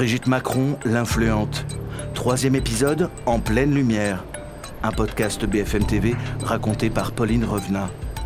Brigitte Macron, l'influente. 3e épisode, En pleine lumière. Un podcast BFM TV raconté par Pauline Revenat.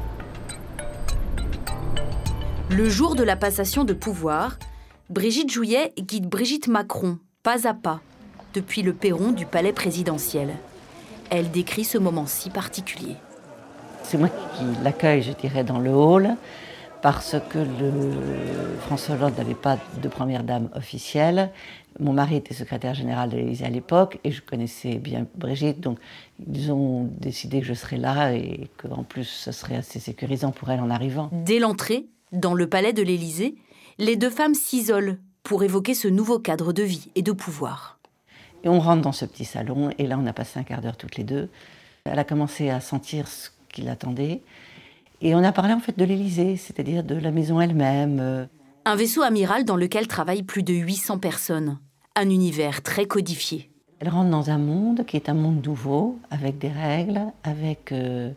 Le jour de la passation de pouvoir, Brigitte Jouillet guide Brigitte Macron, pas à pas, depuis le perron du palais présidentiel. Elle décrit ce moment si particulier. C'est moi qui l'accueille, je dirais, dans le hall, parce que François Hollande n'avait pas de première dame officielle. Mon mari était secrétaire général de l'Élysée à l'époque et je connaissais bien Brigitte, donc ils ont décidé que je serais là et qu'en plus ce serait assez sécurisant pour elle en arrivant. Dès l'entrée, dans le palais de l'Élysée, les deux femmes s'isolent pour évoquer ce nouveau cadre de vie et de pouvoir. Et on rentre dans ce petit salon et là on a passé un quart d'heure toutes les deux. Elle a commencé à sentir ce qui l'attendait et on a parlé en fait de l'Élysée, c'est-à-dire de la maison elle-même. Un vaisseau amiral dans lequel travaillent plus de 800 personnes. Un univers très codifié. Elle rentre dans un monde qui est un monde nouveau, avec des règles, avec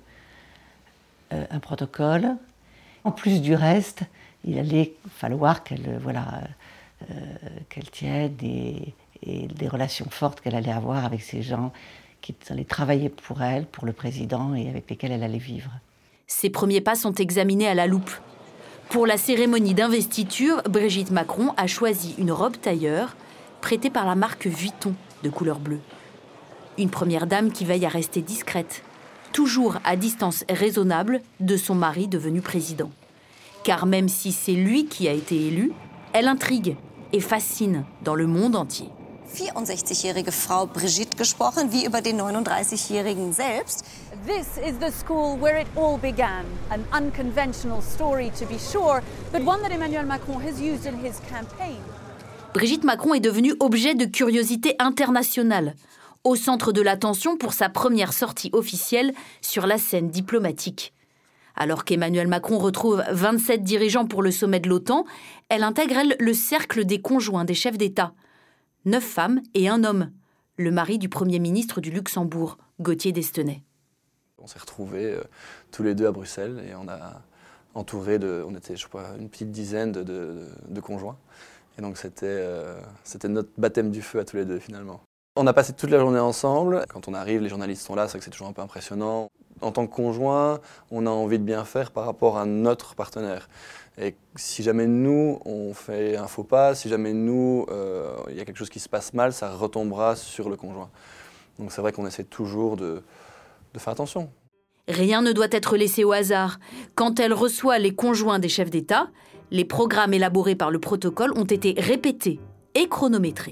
un protocole. En plus du reste, il allait falloir qu'elle tienne et des relations fortes qu'elle allait avoir avec ces gens qui allaient travailler pour elle, pour le président et avec lesquels elle allait vivre. Ses premiers pas sont examinés à la loupe. Pour la cérémonie d'investiture, Brigitte Macron a choisi une robe tailleur prêtée par la marque Vuitton de couleur bleue. Une première dame qui veille à rester discrète, toujours à distance raisonnable de son mari devenu président. Car même si c'est lui qui a été élu, elle intrigue et fascine dans le monde entier. 64-jährige Frau Brigitte gesprochen, wie über den 39-jährigen selbst. This is the school where it all began. An unconventional story to be sure, but one that Emmanuel Macron has used in his campaign. Brigitte Macron est devenue objet de curiosité internationale, au centre de l'attention pour sa première sortie officielle sur la scène diplomatique. Alors qu'Emmanuel Macron retrouve 27 dirigeants pour le sommet de l'OTAN, elle intègre le cercle des conjoints des chefs d'État. 9 femmes et un homme, le mari du Premier ministre du Luxembourg, Gauthier d'Estenay. On s'est retrouvés tous les deux à Bruxelles et on a entouré on était je crois une petite dizaine de conjoints. Et donc c'était notre baptême du feu à tous les deux finalement. On a passé toute la journée ensemble. Quand on arrive, les journalistes sont là, c'est vrai que c'est toujours un peu impressionnant. En tant que conjoint, on a envie de bien faire par rapport à notre partenaire. Et si jamais nous, on fait un faux pas, si jamais nous, il y a quelque chose qui se passe mal, ça retombera sur le conjoint. Donc c'est vrai qu'on essaie toujours de faire attention. Rien ne doit être laissé au hasard. Quand elle reçoit les conjoints des chefs d'État, les programmes élaborés par le protocole ont été répétés et chronométrés.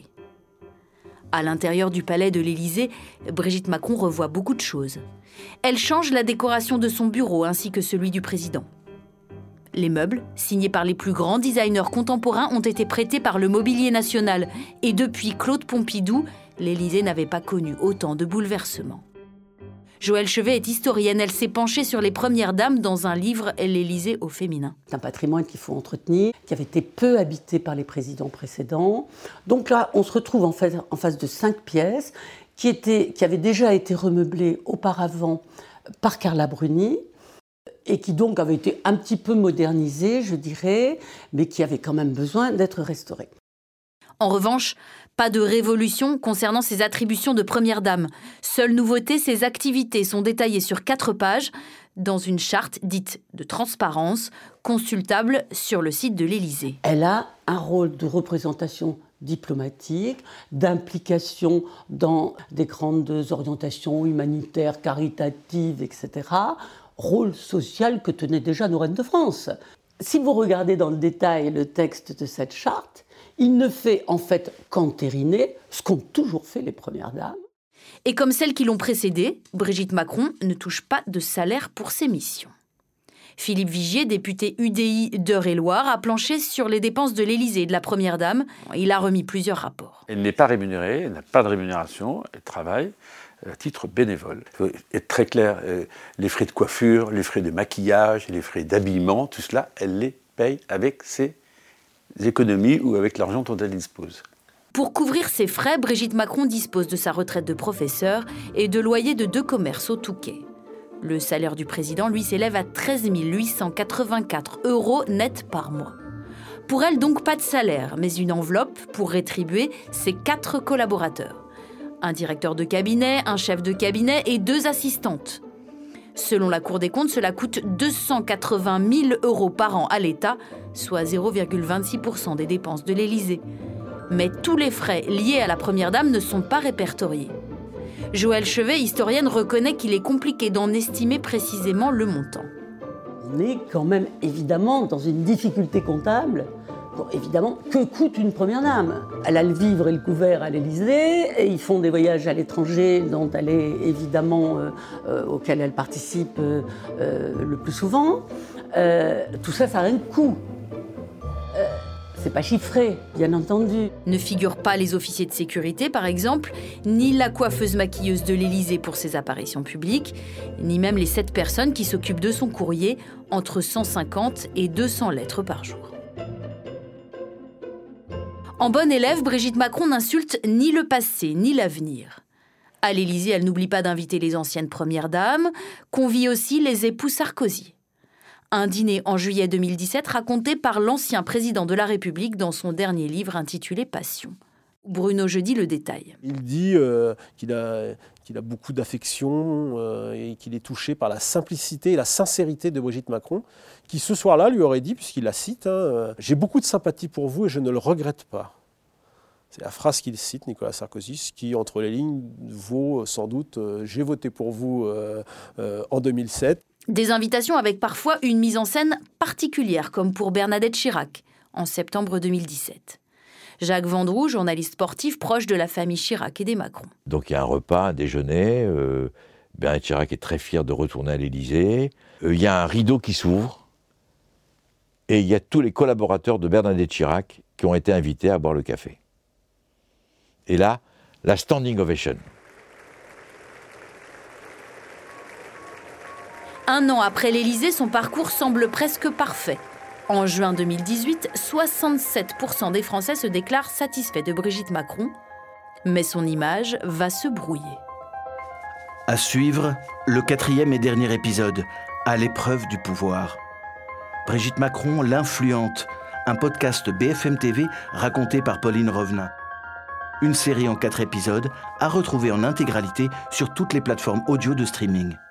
À l'intérieur du palais de l'Élysée, Brigitte Macron revoit beaucoup de choses. Elle change la décoration de son bureau ainsi que celui du président. Les meubles, signés par les plus grands designers contemporains, ont été prêtés par le Mobilier National. Et depuis Claude Pompidou, l'Élysée n'avait pas connu autant de bouleversements. Joëlle Chevet est historienne. Elle s'est penchée sur les premières dames dans un livre « L'Élysée au féminin ». C'est un patrimoine qu'il faut entretenir, qui avait été peu habité par les présidents précédents. Donc là, on se retrouve en face de 5 pièces qui avaient déjà été remeublées auparavant par Carla Bruni et qui donc avaient été un petit peu modernisées, je dirais, mais qui avaient quand même besoin d'être restaurées. En revanche, pas de révolution concernant ses attributions de première dame. Seule nouveauté, ses activités sont détaillées sur 4 pages dans une charte dite de transparence, consultable sur le site de l'Élysée. Elle a un rôle de représentation diplomatique, d'implication dans des grandes orientations humanitaires, caritatives, etc. Rôle social que tenaient déjà nos reines de France. Si vous regardez dans le détail le texte de cette charte, il ne fait en fait qu'entériner ce qu'ont toujours fait les premières dames. Et comme celles qui l'ont précédée, Brigitte Macron ne touche pas de salaire pour ses missions. Philippe Vigier, député UDI d'Eure-et-Loir, a planché sur les dépenses de l'Élysée et de la Première Dame. Il a remis plusieurs rapports. Elle n'est pas rémunérée, elle n'a pas de rémunération, elle travaille à titre bénévole. Il faut être très clair, les frais de coiffure, les frais de maquillage, les frais d'habillement, tout cela, elle les paye avec ses économies ou avec l'argent dont elle dispose. Pour couvrir ses frais, Brigitte Macron dispose de sa retraite de professeur et de loyer de 2 commerces au Touquet. Le salaire du président, lui, s'élève à 13 884 € net par mois. Pour elle, donc, pas de salaire, mais une enveloppe pour rétribuer ses 4 collaborateurs. Un directeur de cabinet, un chef de cabinet et 2 assistantes. Selon la Cour des comptes, cela coûte 280 000 € par an à l'État, soit 0,26% des dépenses de l'Élysée. Mais tous les frais liés à la Première Dame ne sont pas répertoriés. Joëlle Chevet, historienne, reconnaît qu'il est compliqué d'en estimer précisément le montant. On est quand même évidemment dans une difficulté comptable. Bon, évidemment, que coûte une Première Dame ? Elle a le vivre et le couvert à l'Élysée, et ils font des voyages à l'étranger dont elle est évidemment, auxquels elle participe le plus souvent. Tout ça, ça a un coût. C'est pas chiffré, bien entendu. Ne figurent pas les officiers de sécurité, par exemple, ni la coiffeuse maquilleuse de l'Élysée pour ses apparitions publiques, ni même les 7 personnes qui s'occupent de son courrier, entre 150 et 200 lettres par jour. En bonne élève, Brigitte Macron n'insulte ni le passé, ni l'avenir. À l'Élysée, elle n'oublie pas d'inviter les anciennes premières dames, convie aussi les époux Sarkozy. Un dîner en juillet 2017 raconté par l'ancien président de la République dans son dernier livre intitulé Passion. Bruno Jeudi le détaille. Il dit qu'il a beaucoup d'affection et qu'il est touché par la simplicité et la sincérité de Brigitte Macron, qui ce soir-là lui aurait dit, puisqu'il la cite, « J'ai beaucoup de sympathie pour vous et je ne le regrette pas ». C'est la phrase qu'il cite, Nicolas Sarkozy, ce qui, entre les lignes, vaut sans doute « J'ai voté pour vous en 2007 ». Des invitations avec parfois une mise en scène particulière, comme pour Bernadette Chirac, en septembre 2017. Jacques Vendroux, journaliste sportif proche de la famille Chirac et des Macron. Donc il y a un repas, un déjeuner. Bernadette Chirac est très fière de retourner à l'Élysée. Il y a un rideau qui s'ouvre. Et il y a tous les collaborateurs de Bernadette Chirac qui ont été invités à boire le café. Et là, la standing ovation. Un an après l'Élysée, son parcours semble presque parfait. En juin 2018, 67% des Français se déclarent satisfaits de Brigitte Macron. Mais son image va se brouiller. À suivre, le 4e et dernier épisode, à l'épreuve du pouvoir. Brigitte Macron, l'influente, un podcast BFM TV raconté par Pauline Revenat. Une série en 4 épisodes à retrouver en intégralité sur toutes les plateformes audio de streaming.